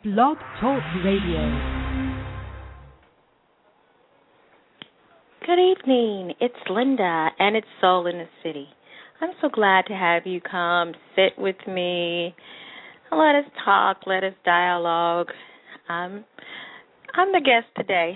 Blog Talk Radio. Good evening. It's Linda, and it's Soul in the City. I'm so glad to have you come sit with me. Let us talk. Let us dialogue. I'm the guest today.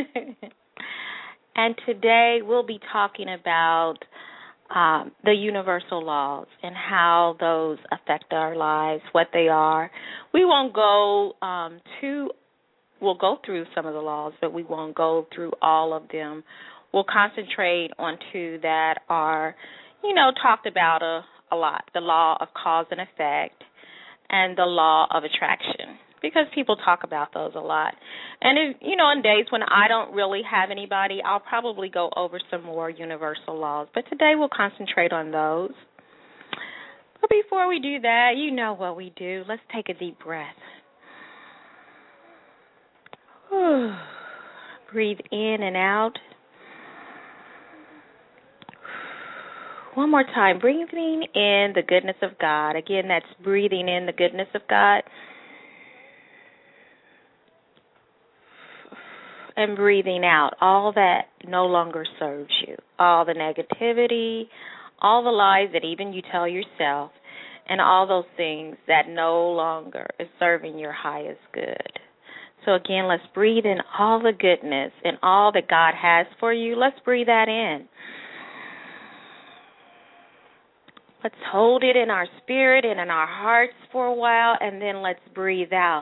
And today we'll be talking about the universal laws and how those affect our lives, what they are. We won't go we'll go through some of the laws, but we won't go through all of them. We'll concentrate on two that are, talked about a lot, the law of cause and effect and the law of attraction, because people talk about those a lot. And, in days when I don't really have anybody, I'll probably go over some more universal laws. But today we'll concentrate on those. But before we do that, you know what we do. Let's take a deep breath. Breathe in and out. One more time, breathing in the goodness of God. Again, that's breathing in the goodness of God. And breathing out all that no longer serves you, all the negativity, all the lies that even you tell yourself, and all those things that no longer is serving your highest good. So again, let's breathe in all the goodness and all that God has for you. Let's breathe that in. Let's hold it in our spirit and in our hearts for a while, and then let's breathe out.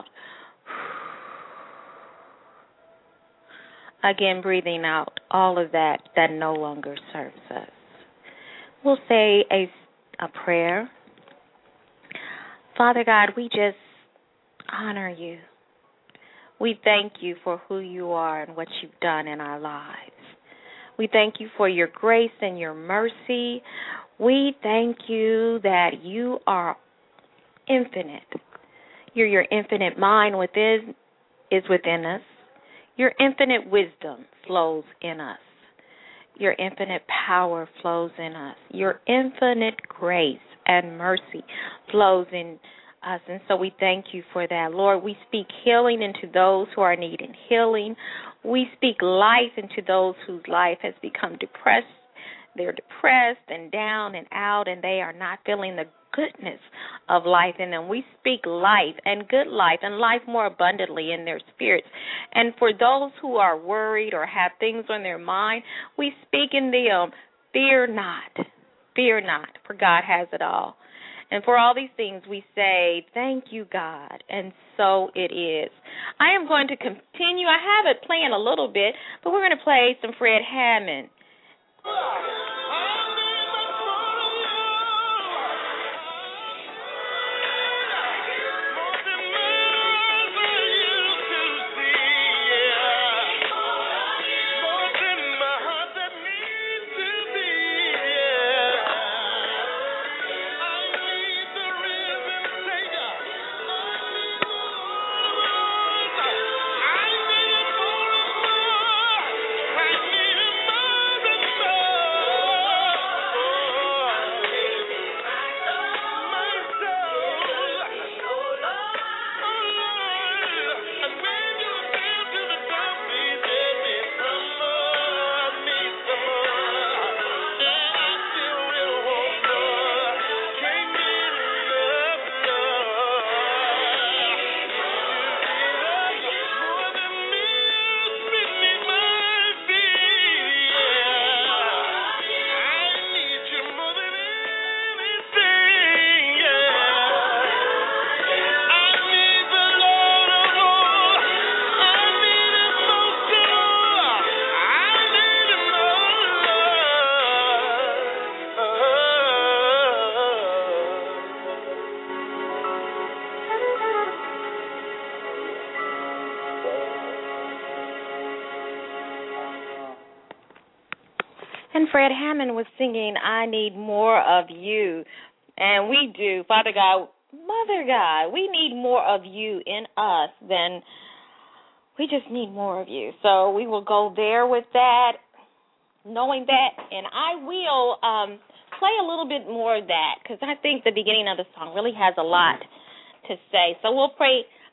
Again, breathing out all of that no longer serves us. We'll say a prayer. Father God, we just honor you. We thank you for who you are and what you've done in our lives. We thank you for your grace and your mercy. We thank you that you are infinite. Your infinite mind is within us. Your infinite wisdom flows in us. Your infinite power flows in us. Your infinite grace and mercy flows in us. And so we thank you for that. Lord, we speak healing into those who are needing healing. We speak life into those whose life has become depressed. They're depressed and down and out, and they are not feeling the goodness of life in them. We speak life and good life and life more abundantly in their spirits. And for those who are worried or have things on their mind, we speak in them, fear not, for God has it all. And for all these things, we say, thank you, God, and so it is. I am going to continue. I have it playing a little bit, but we're going to play some Fred Hammond. And Fred Hammond was singing, I Need More of You. And we do. Father God, Mother God, we need more of you in us than we just need more of you. So we will go there with that, knowing that. And I will play a little bit more of that because I think the beginning of the song really has a lot to say. So we'll play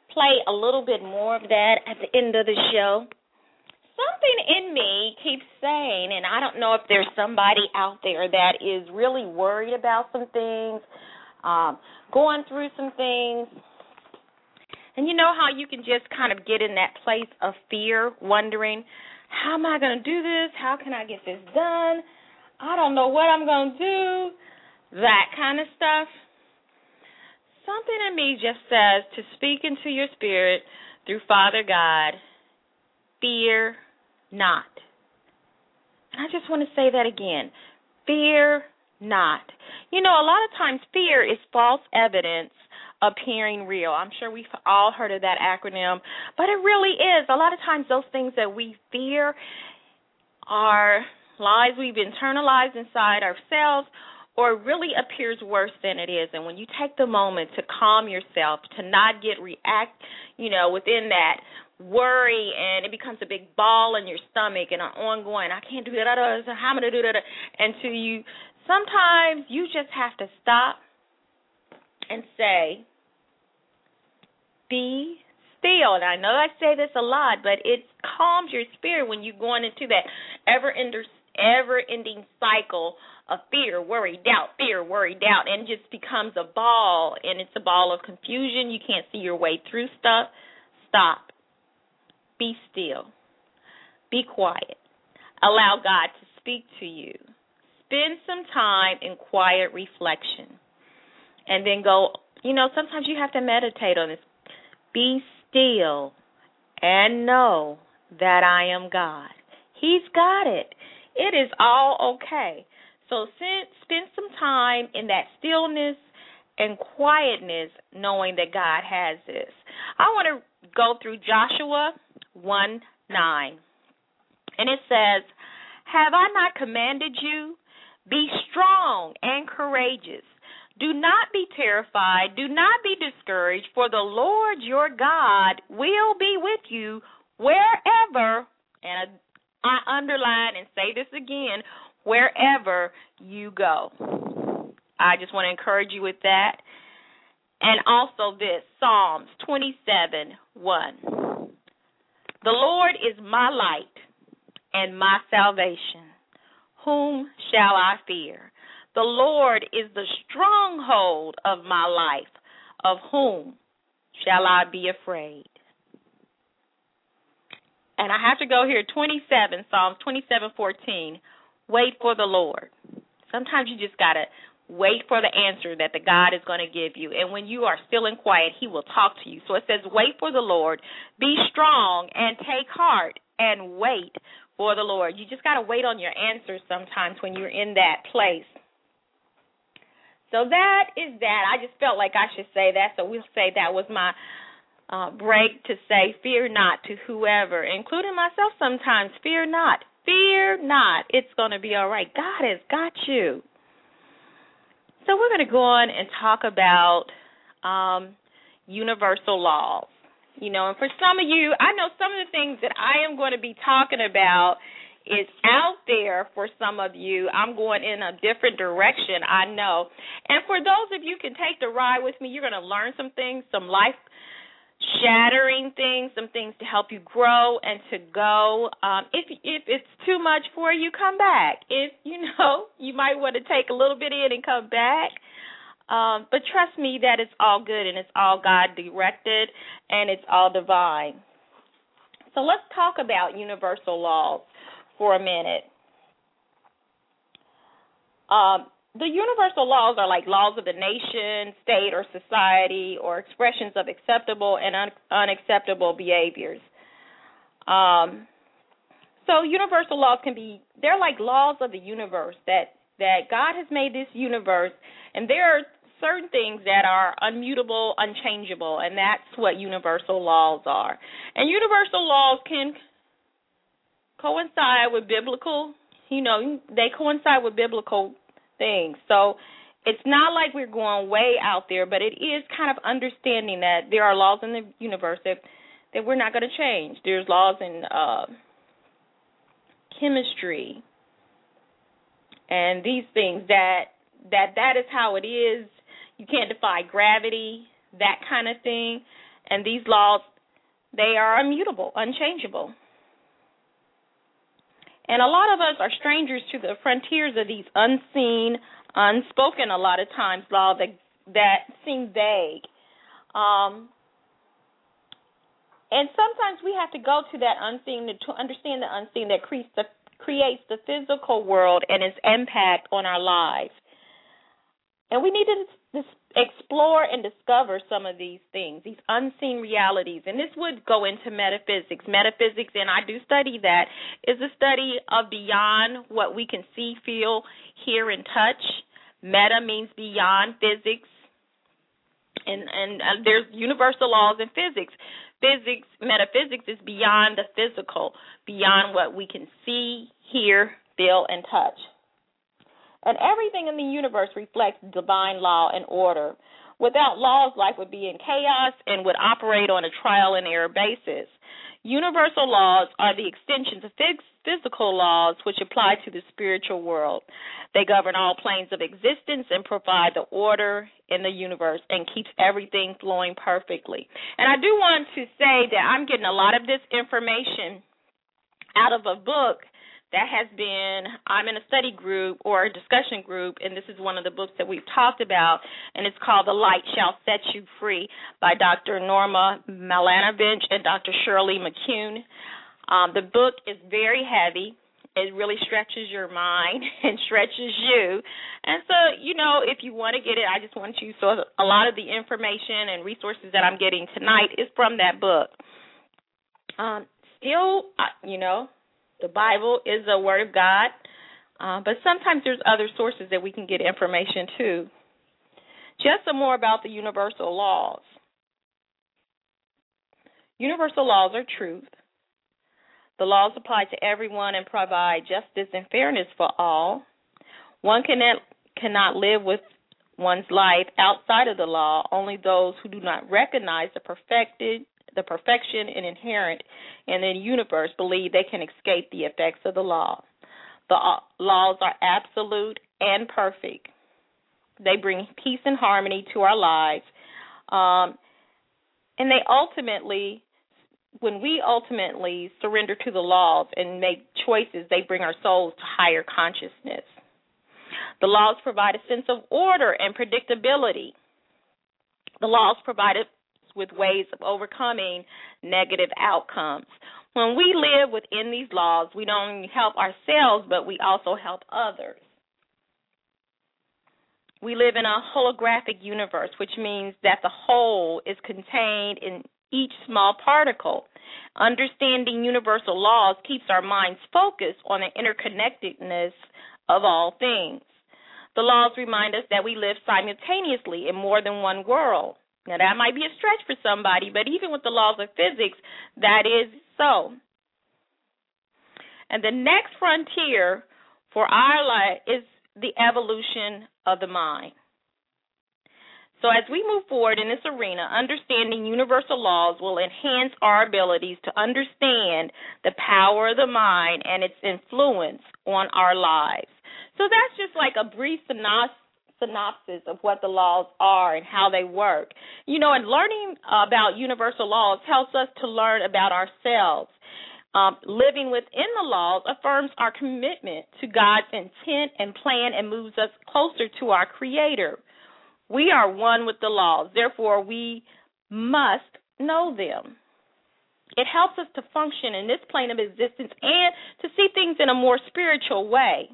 play a little bit more of that at the end of the show. Something in me keeps saying, and I don't know if there's somebody out there that is really worried about some things, going through some things. And you know how you can just kind of get in that place of fear, wondering, how am I going to do this? How can I get this done? I don't know what I'm going to do. That kind of stuff. Something in me just says to speak into your spirit through Father God, fear not. And I just want to say that again. Fear not. You know, a lot of times fear is false evidence appearing real. I'm sure we've all heard of that acronym, but it really is. A lot of times those things that we fear are lies we've internalized inside ourselves, or it really appears worse than it is. And when you take the moment to calm yourself, to not get within that worry, and it becomes a big ball in your stomach and an ongoing, I can't do that, how am I going to do that? And sometimes you just have to stop and say, be still. And I know I say this a lot, but it calms your spirit when you're going into that ever-ending cycle of fear, worry, doubt, and it just becomes a ball, and it's a ball of confusion. You can't see your way through stuff. Stop. Be still. Be quiet. Allow God to speak to you. Spend some time in quiet reflection. And then go, sometimes you have to meditate on this. Be still and know that I am God. He's got it. It is all okay. So spend some time in that stillness and quietness, knowing that God has this. I want to go through Joshua 1:9. And it says, have I not commanded you? Be strong and courageous. Do not be terrified. Do not be discouraged, for the Lord your God will be with you wherever, and I underline and say this again, wherever you go. I just want to encourage you with that. And also this, Psalms 27:1. The Lord is my light and my salvation. Whom shall I fear? The Lord is the stronghold of my life. Of whom shall I be afraid? And I have to go here, Psalms 27:14. Wait for the Lord. Sometimes you just got to wait for the answer that the God is going to give you. And when you are still and quiet, he will talk to you. So it says, wait for the Lord, be strong, and take heart, and wait for the Lord. You just got to wait on your answers sometimes when you're in that place. So that is that. I just felt like I should say that, so we'll say that was my break to say, fear not to whoever, including myself sometimes. Fear not. Fear not. It's going to be all right. God has got you. So we're going to go on and talk about universal laws. And for some of you, I know some of the things that I am going to be talking about is out there for some of you. I'm going in a different direction, I know. And for those of you who can take the ride with me, you're going to learn some things, some life-shattering things, some things to help you grow and to go. If it's too much for you, come back. If, you might want to take a little bit in and come back. But trust me that it's all good and it's all God-directed and it's all divine. So let's talk about universal laws for a minute. The universal laws are like laws of the nation, state, or society, or expressions of acceptable and unacceptable behaviors. So universal laws they're like laws of the universe, that God has made this universe, and there are certain things that are unmutable, unchangeable, and that's what universal laws are. And universal laws can coincide with biblical, they coincide with biblical things. So it's not like we're going way out there, but it is kind of understanding that there are laws in the universe that we're not going to change. There's laws in chemistry and these things that is how it is. You can't defy gravity, that kind of thing. And these laws, they are immutable, unchangeable. And a lot of us are strangers to the frontiers of these unseen, unspoken, a lot of times, laws that seem vague. And sometimes we have to go to that unseen to understand the unseen that creates the physical world and its impact on our lives. And we need to explore and discover some of these things, these unseen realities. And this would go into metaphysics. Metaphysics, and I do study that, is a study of beyond what we can see, feel, hear, and touch. Meta means beyond physics. And there's universal laws in physics. Metaphysics is beyond the physical, beyond what we can see, hear, feel, and touch. And everything in the universe reflects divine law and order. Without laws, life would be in chaos and would operate on a trial and error basis. Universal laws are the extensions of physical laws which apply to the spiritual world. They govern all planes of existence and provide the order in the universe and keeps everything flowing perfectly. And I do want to say that I'm getting a lot of this information out of a book that has been, I'm in a study group or a discussion group, and this is one of the books that we've talked about, and it's called The Light Shall Set You Free by Dr. Norma Malanovich and Dr. Shirley McCune. The book is very heavy. It really stretches your mind and stretches you. And so, if you want to get it, I just want you, so a lot of the information and resources that I'm getting tonight is from that book. The Bible is a word of God, but sometimes there's other sources that we can get information to. Just some more about the universal laws. Universal laws are truth. The laws apply to everyone and provide justice and fairness for all. One cannot live with one's life outside of the law. Only those who do not recognize the perfection and inherent in the universe believe they can escape the effects of the law. The laws are absolute and perfect. They bring peace and harmony to our lives. And they ultimately, when we ultimately surrender to the laws and make choices, they bring our souls to higher consciousness. The laws provide a sense of order and predictability. The laws provide us with ways of overcoming negative outcomes. When we live within these laws, we don't only help ourselves, but we also help others. We live in a holographic universe, which means that the whole is contained in each small particle. Understanding universal laws keeps our minds focused on the interconnectedness of all things. The laws remind us that we live simultaneously in more than one world. Now, that might be a stretch for somebody, but even with the laws of physics, that is so. And the next frontier for our life is the evolution of the mind. So as we move forward in this arena, understanding universal laws will enhance our abilities to understand the power of the mind and its influence on our lives. So that's just like a brief synopsis of what the laws are and how they work. And learning about universal laws helps us to learn about ourselves. Living within the laws affirms our commitment to God's intent and plan and moves us closer to our Creator. We are one with the laws, therefore we must know them. It helps us to function in this plane of existence and to see things in a more spiritual way.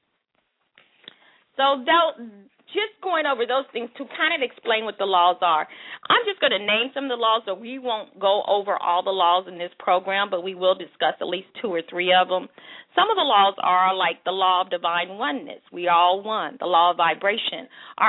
So just going over those things to kind of explain what the laws are. I'm just going to name some of the laws, so we won't go over all the laws in this program, but we will discuss at least 2 or 3 of them. Some of the laws are like the law of divine oneness. We are all one. The law of vibration.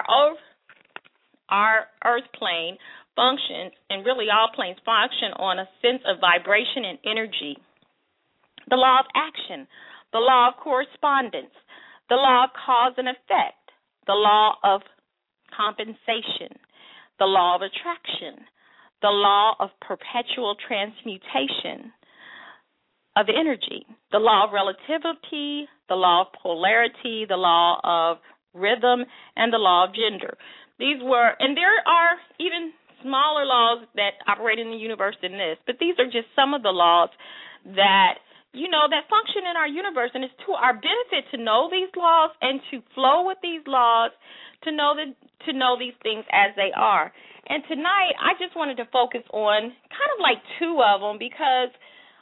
Our earth plane functions, and really all planes function on a sense of vibration and energy. The law of action. The law of correspondence. The law of cause and effect. The law of compensation, the law of attraction, the law of perpetual transmutation of energy, the law of relativity, the law of polarity, the law of rhythm, and the law of gender. And there are even smaller laws that operate in the universe than this, but these are just some of the laws that, that function in our universe, and it's to our benefit to know these laws and to flow with these laws, to know these things as they are. And tonight, I just wanted to focus on kind of like two of them because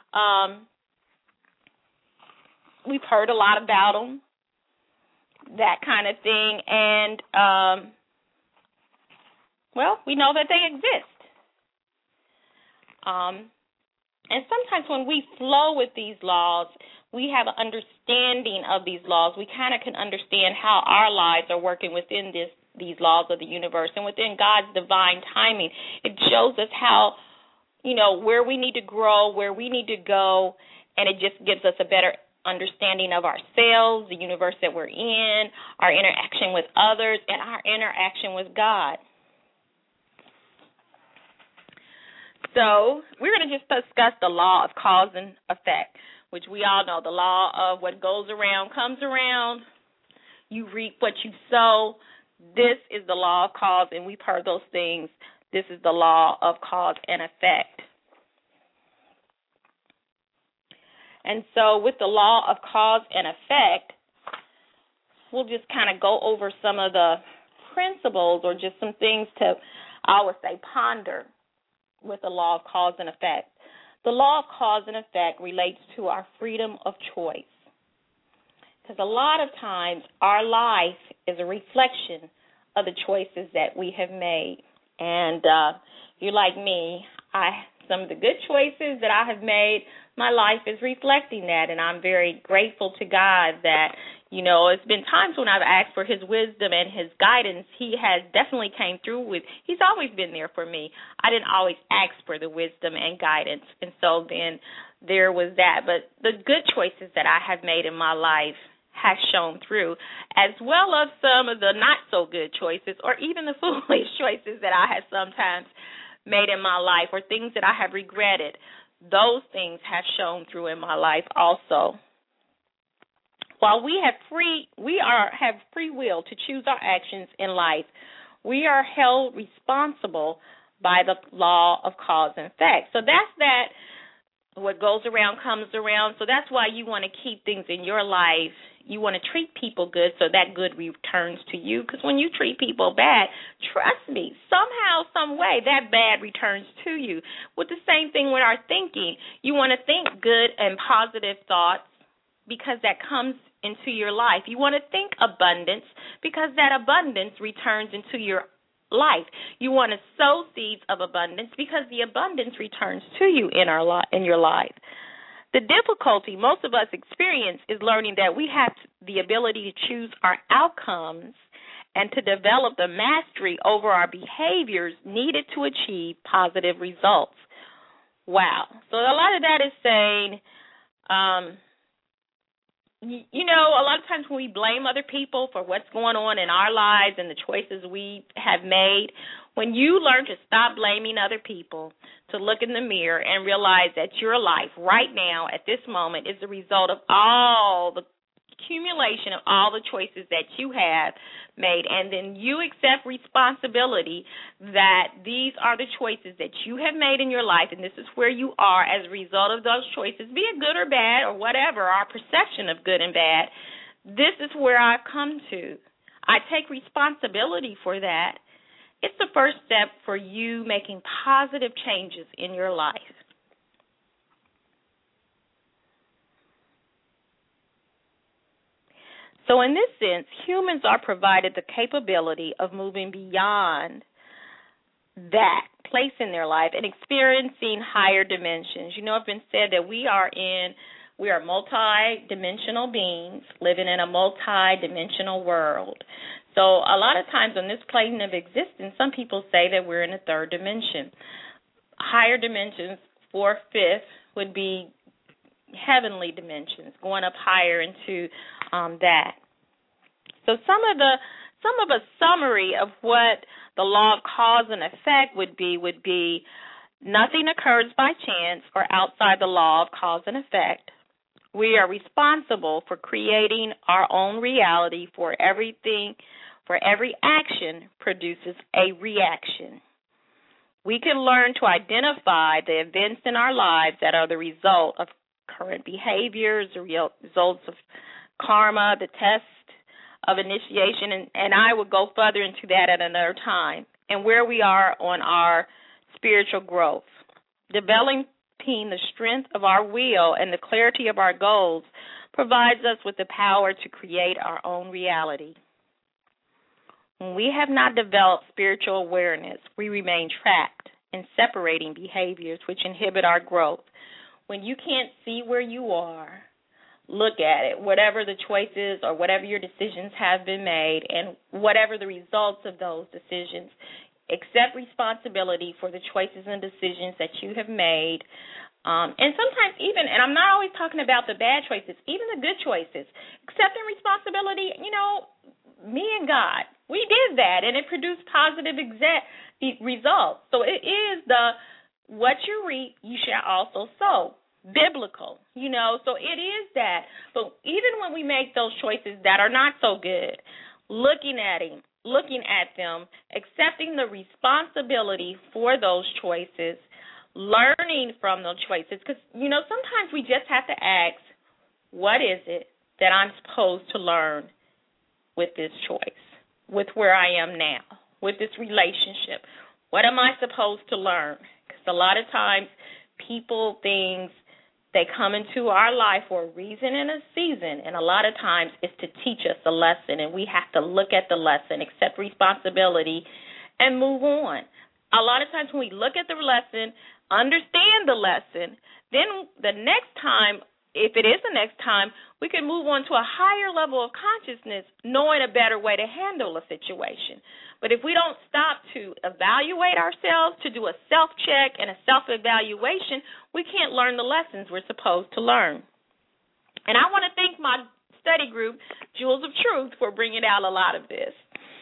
we've heard a lot about them, that kind of thing, and we know that they exist. And sometimes when we flow with these laws, we have an understanding of these laws. We kind of can understand how our lives are working within these laws of the universe and within God's divine timing. It shows us how, where we need to grow, where we need to go, and it just gives us a better understanding of ourselves, the universe that we're in, our interaction with others, and our interaction with God. So we're going to just discuss the law of cause and effect, which we all know, the law of what goes around comes around. You reap what you sow. This is the law of cause, and we've heard those things. This is the law of cause and effect. And so with the law of cause and effect, we'll just kind of go over some of the principles or just some things to, I would say, ponder with the law of cause and effect. The law of cause and effect relates to our freedom of choice. Because a lot of times our life is a reflection of the choices that we have made. And you're like me, some of the good choices that I have made, my life is reflecting that. And I'm very grateful to God that, it's been times when I've asked for his wisdom and his guidance. He has definitely came through with, he's always been there for me. I didn't always ask for the wisdom and guidance. And so then there was that. But the good choices that I have made in my life has shown through, as well as some of the not so good choices or even the foolish choices that I have sometimes made in my life or things that I have regretted. Those things have shown through in my life also. While we have free will to choose our actions in life, we are held responsible by the law of cause and effect. So that's that. What goes around comes around. So that's why you want to keep things in your life. You want to treat people good so that good returns to you. Because when you treat people bad, trust me, somehow, some way, that bad returns to you. With the same thing with our thinking. You want to think good and positive thoughts because that comes into your life. You want to think abundance because that abundance returns into your life. You want to sow seeds of abundance because the abundance returns to you in your life. The difficulty most of us experience is learning that we have the ability to choose our outcomes and to develop the mastery over our behaviors needed to achieve positive results. Wow. So a lot of that is saying, a lot of times when we blame other people for what's going on in our lives and the choices we have made, when you learn to stop blaming other people, to look in the mirror and realize that your life right now at this moment is the result of all the accumulation of all the choices that you have made, and then you accept responsibility that these are the choices that you have made in your life, and this is where you are as a result of those choices, be it good or bad or whatever, our perception of good and bad. This is where I've come to. I take responsibility for that. It's the first step for you making positive changes in your life. So in this sense, humans are provided the capability of moving beyond that place in their life and experiencing higher dimensions. It's been said that we are multi-dimensional beings living in a multi-dimensional world. So a lot of times on this plane of existence, some people say that we're in a third dimension. Higher dimensions, fourth, fifth, would be heavenly dimensions, going up higher into that. So some of a summary of what the law of cause and effect would be nothing occurs by chance or outside the law of cause and effect. We are responsible for creating our own reality, for every action produces a reaction. we can learn to identify the events in our lives that are the result of current behaviors, the results of karma, the test of initiation, and I would go further into that at another time, and where we are on our spiritual growth. Developing the strength of our will and the clarity of our goals provides us with the power to create our own reality. When we have not developed spiritual awareness, we remain trapped in separating behaviors which inhibit our growth. When you can't see where you are, look at it, whatever the choices or whatever your decisions have been made and whatever the results of those decisions. Accept responsibility for the choices and decisions that you have made. And sometimes even, and I'm not always talking about the bad choices, even the good choices. Accepting responsibility, me and God, we did that, and it produced positive results. So it is what you reap, you shall also sow. Biblical, so it is that. But even when we make those choices that are not so good, looking at them, accepting the responsibility for those choices, learning from those choices, because, sometimes we just have to ask, what is it that I'm supposed to learn with this choice, with where I am now, with this relationship? What am I supposed to learn? Because a lot of times people, things, they come into our life for a reason and a season, and a lot of times it's to teach us a lesson, and we have to look at the lesson, accept responsibility, and move on. A lot of times when we look at the lesson, understand the lesson, then the next time, if it is the next time, we can move on to a higher level of consciousness, knowing a better way to handle a situation. But if we don't stop to evaluate ourselves, to do a self-check and a self-evaluation, we can't learn the lessons we're supposed to learn. And I want to thank my study group, Jewels of Truth, for bringing out a lot of this.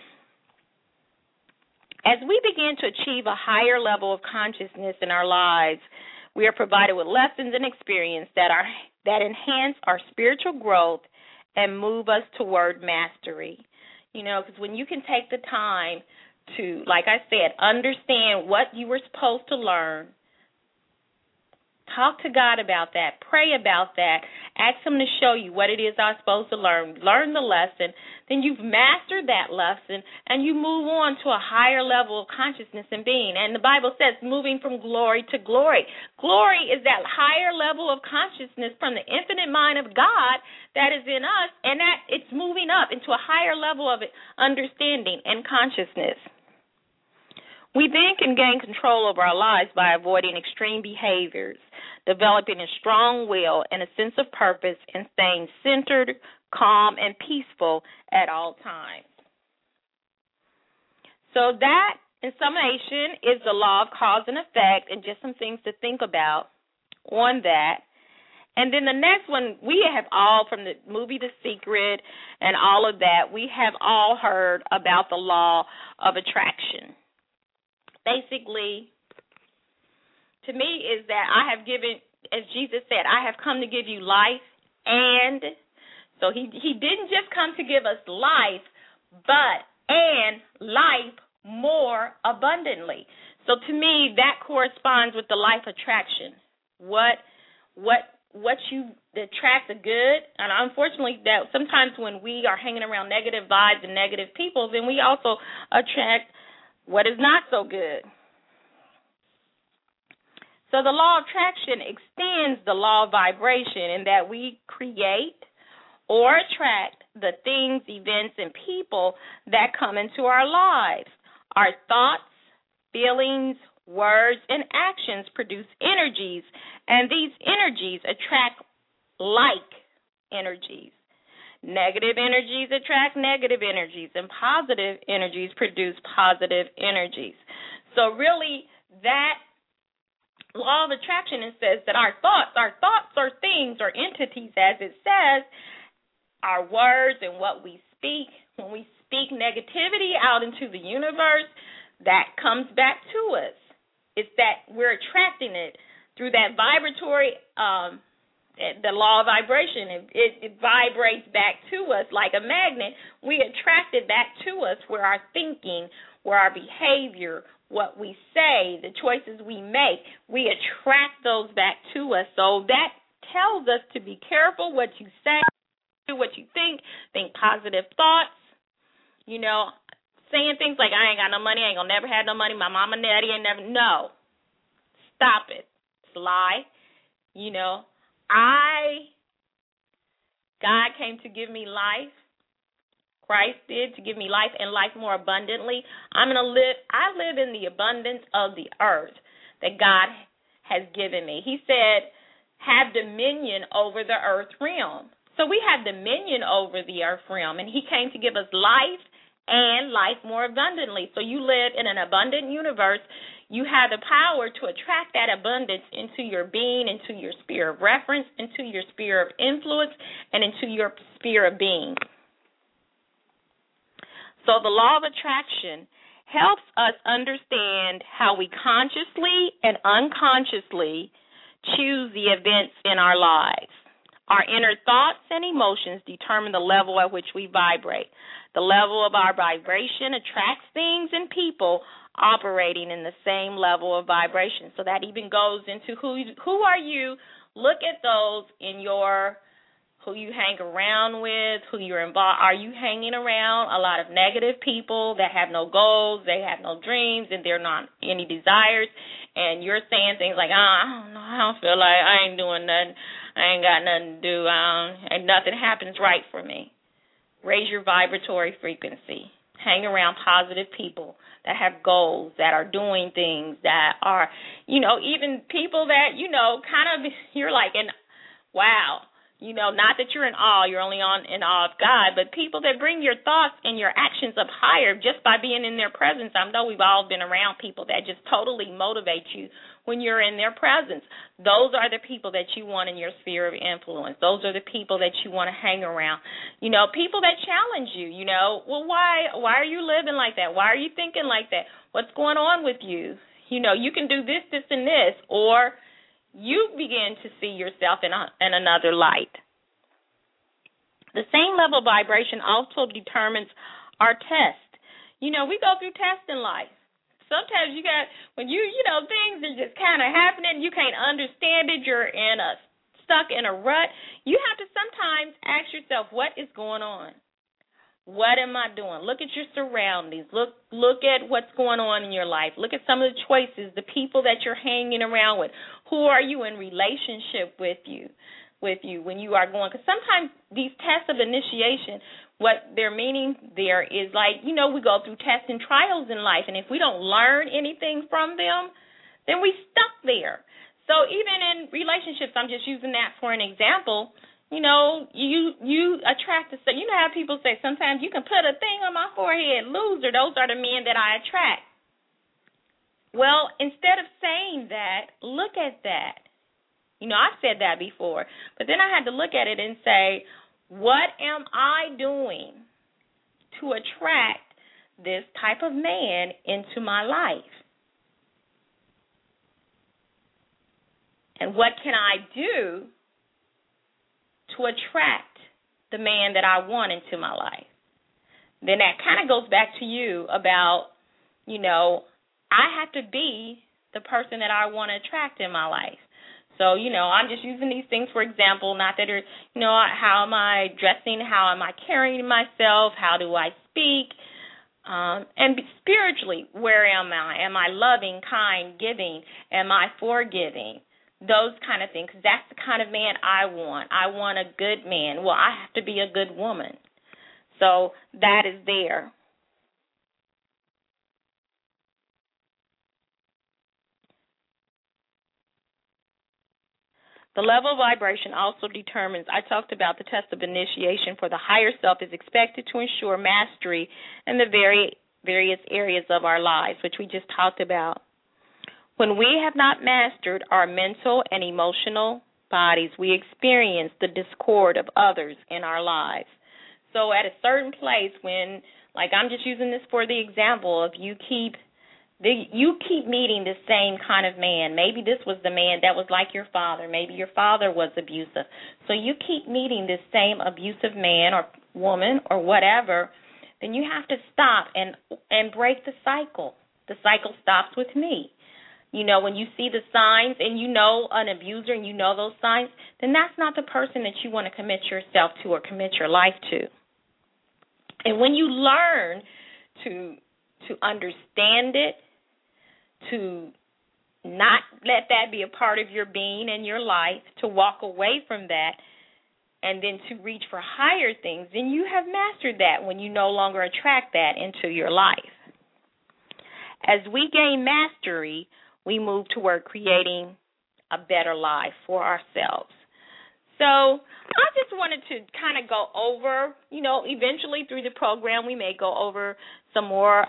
As we begin to achieve a higher level of consciousness in our lives, we are provided with lessons and experience that enhance our spiritual growth and move us toward mastery. Because when you can take the time to, like I said, understand what you were supposed to learn, talk to God about that, pray about that, ask Him to show you what it is I'm supposed to learn the lesson, then you've mastered that lesson, and you move on to a higher level of consciousness and being. And the Bible says moving from glory to glory. Glory is that higher level of consciousness from the infinite mind of God that is in us, and that it's moving up into a higher level of understanding and consciousness. We then can gain control over our lives by avoiding extreme behaviors, developing a strong will and a sense of purpose, and staying centered, calm, and peaceful at all times. So that, in summation, is the law of cause and effect, and just some things to think about on that. And then the next one, we have all, from the movie The Secret and all of that, we have all heard about the law of attraction. Basically, to me, is that I have given, as Jesus said, I have come to give you life, and so he didn't just come to give us life, and life more abundantly. So to me, that corresponds with the life attraction. What you attract the good, and unfortunately, that sometimes when we are hanging around negative vibes and negative people, then we also attract what is not so good. So the law of attraction extends the law of vibration in that we create or attract the things, events, and people that come into our lives. Our thoughts, feelings, words, and actions produce energies, and these energies attract like energies. Negative energies attract negative energies, and positive energies produce positive energies. So really, that law of attraction says that our thoughts are things or entities, as it says, our words and what we speak. When we speak negativity out into the universe, that comes back to us. It's that we're attracting it through that vibratory the law of vibration. It vibrates back to us like a magnet. We attract it back to us where our thinking, where our behavior, what we say, the choices we make, we attract those back to us. So that tells us to be careful what you say, do what you think positive thoughts, saying things like, I ain't got no money, I ain't gonna never have no money, my mama and daddy ain't never, no. Stop it. It's a lie. God came to give me life. Christ did, to give me life and life more abundantly. I live in the abundance of the earth that God has given me. He said, have dominion over the earth realm. So we have dominion over the earth realm, and he came to give us life and life more abundantly. So you live in an abundant universe. You have the power to attract that abundance into your being, into your sphere of reference, into your sphere of influence, and into your sphere of being. So the law of attraction helps us understand how we consciously and unconsciously choose the events in our lives. Our inner thoughts and emotions determine the level at which we vibrate. The level of our vibration attracts things and people operating in the same level of vibration. So that even goes into who are you? Look at those in who you hang around with, who you're involved. Are you hanging around a lot of negative people that have no goals, they have no dreams, and they're not any desires, and you're saying things like, I don't know, I don't feel like, I ain't doing nothing, I ain't got nothing to do, and nothing happens right for me. Raise your vibratory frequency. Hang around positive people that have goals, that are doing things, that are, even people that, kind of, you're like, wow. Not that you're in awe, you're only in awe of God, but people that bring your thoughts and your actions up higher just by being in their presence. I know we've all been around people that just totally motivate you when you're in their presence. Those are the people that you want in your sphere of influence. Those are the people that you want to hang around. People that challenge you, well, why are you living like that? Why are you thinking like that? What's going on with you? You can do this, this, and this, or you begin to see yourself in another light. The same level of vibration also determines our test. We go through tests in life. Sometimes when things are just kind of happening, you can't understand it, you're stuck in a rut, you have to sometimes ask yourself, what is going on? What am I doing? Look at your surroundings. Look at what's going on in your life. Look at some of the choices, the people that you're hanging around with. Who are you in relationship with you when you are going? Because sometimes these tests of initiation, what they're meaning there is like, we go through tests and trials in life, and if we don't learn anything from them, then we stuck there. So even in relationships, I'm just using that for an example. You attract the, how people say sometimes you can put a thing on my forehead, loser, those are the men that I attract. Well, instead of saying that, look at that. I've said that before, but then I had to look at it and say, what am I doing to attract this type of man into my life? And what can I do to attract the man that I want into my life? Then that kind of goes back to you about, I have to be the person that I want to attract in my life. So, I'm just using these things for example, not that, how am I dressing, how am I carrying myself, how do I speak, and spiritually, where am I? Am I loving, kind, giving? Am I forgiving? Those kind of things. That's the kind of man I want. I want a good man. Well, I have to be a good woman. So that is there. The level of vibration also determines, I talked about the test of initiation for the higher self is expected to ensure mastery in the various areas of our lives, which we just talked about. When we have not mastered our mental and emotional bodies, we experience the discord of others in our lives. So at a certain place when, like I'm just using this for the example of you keep meeting the same kind of man. Maybe this was the man that was like your father. Maybe your father was abusive. So you keep meeting this same abusive man or woman or whatever, then you have to stop and break the cycle. The cycle stops with me. When you see the signs and you know an abuser and you know those signs, then that's not the person that you want to commit yourself to or commit your life to. And when you learn to understand it, to not let that be a part of your being and your life, to walk away from that, and then to reach for higher things, then you have mastered that when you no longer attract that into your life. As we gain mastery, we move toward creating a better life for ourselves. So I just wanted to kind of go over, eventually through the program we may go over some more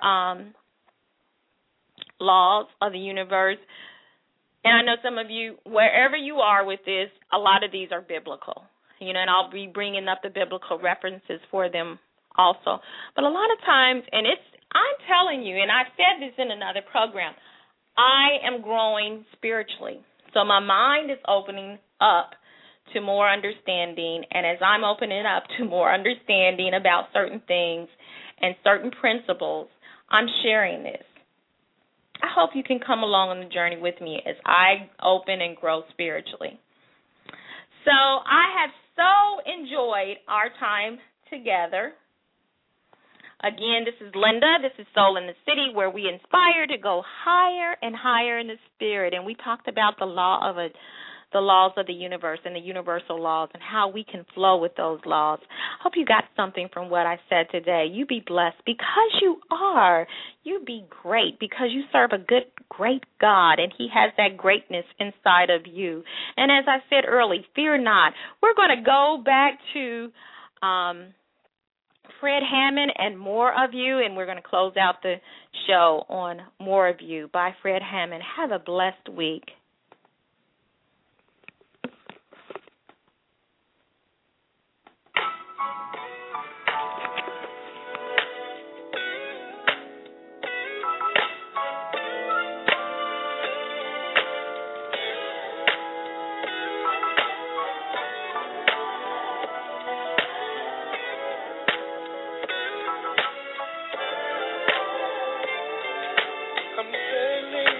laws of the universe. And I know some of you, wherever you are with this, a lot of these are biblical, and I'll be bringing up the biblical references for them also. But a lot of times, I'm telling you, and I've said this in another program, I am growing spiritually. So my mind is opening up to more understanding, and as I'm opening up to more understanding about certain things and certain principles, I'm sharing this. I hope you can come along on the journey with me as I open and grow spiritually. So I have so enjoyed our time together. Again, this is Linda. This is Soul in the City, where we inspire to go higher and higher in the spirit. And we talked about the laws of the universe and the universal laws and how we can flow with those laws. Hope you got something from what I said today. You be blessed because you are. You be great because you serve a good, great God, and He has that greatness inside of you. And as I said earlier, fear not. We're going to go back to Fred Hammond and More of You, and we're going to close out the show on More of You by Fred Hammond. Have a blessed week.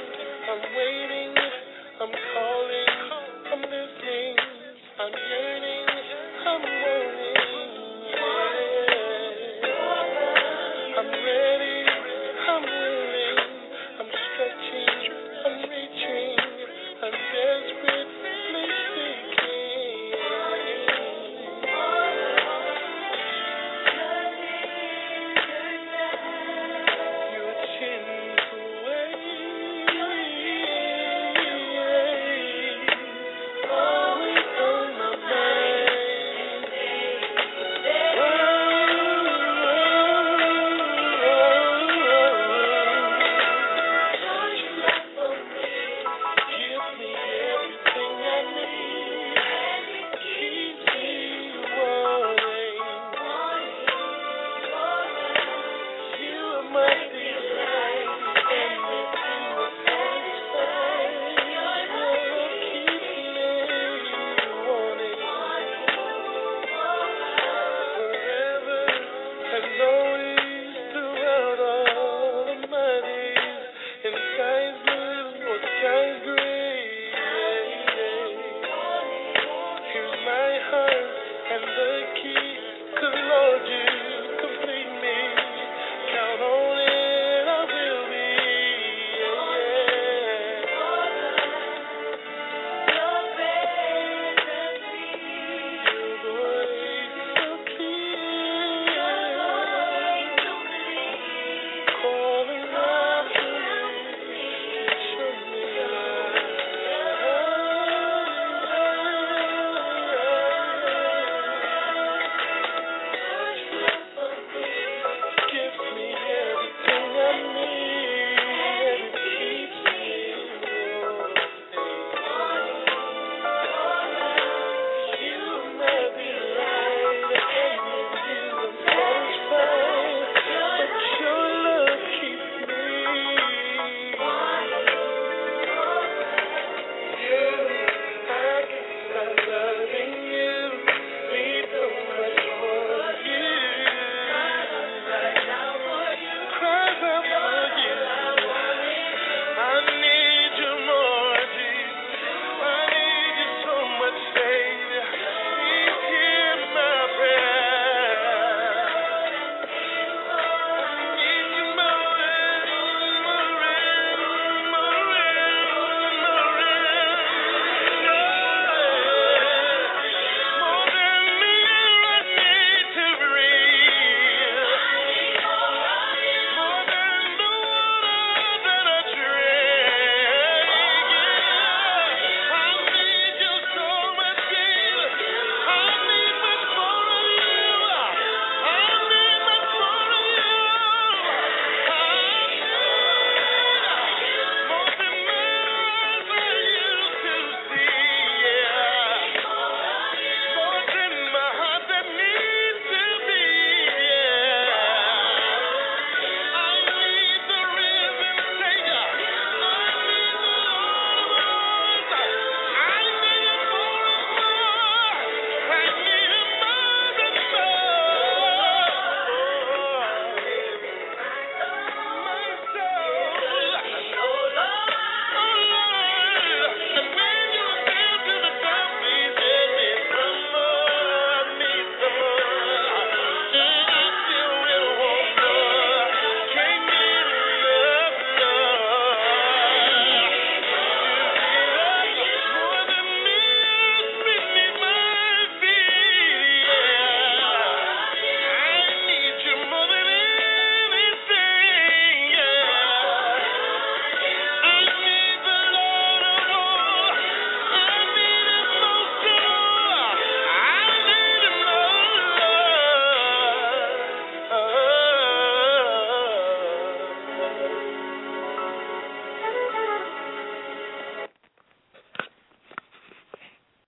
I'm calling, I'm listening, I'm yearning.